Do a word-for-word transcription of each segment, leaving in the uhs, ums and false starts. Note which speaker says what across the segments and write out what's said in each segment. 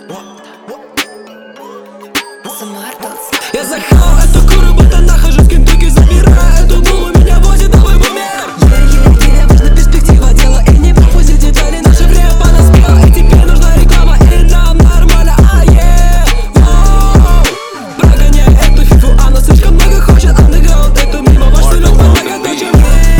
Speaker 1: Я захавал эту куру, будто нахожусь в Кентукки. Забираю эту булу, меня возит новый бумер. Е-е-е, важна перспектива дела. И не пропустить детали, наше время подоспело. И теперь нужна реклама, и нам нормально. А-е, прогоняй эту фифу, она слишком много хочет. Андеграунд, эту мимо ваш селёк многоточен.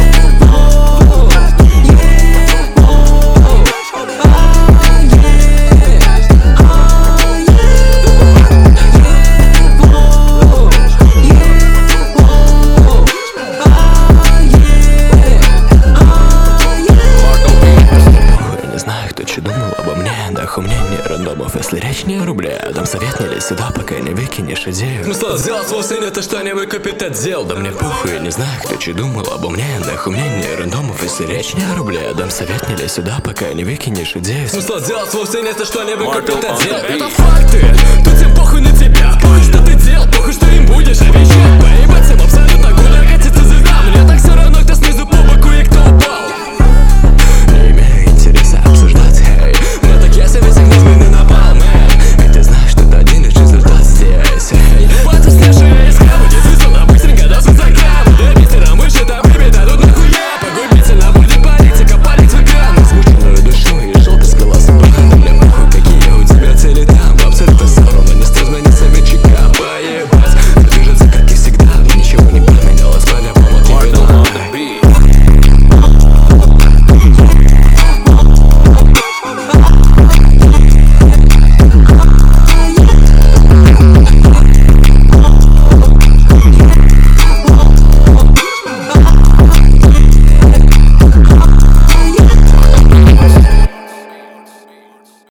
Speaker 1: Нахуй мне не рандомов, если речь не о рубле. Дам совет, не лезь сюда, пока не выкинешь идею. Смысл сделать свой сын, это что-нибудь купит отдел. Да мне похуй, я не знаю, кто че думал обо мне. Нахуй мне не рандомов, если речь не о рубле. Дам совет, не лезь сюда, пока не выкинешь идею. Смысл сделать свой сын, это что-нибудь купит отдел. Это факты, тут всем похуй на тебя. Похуй, что ты делал, похуй, что им будешь обещать.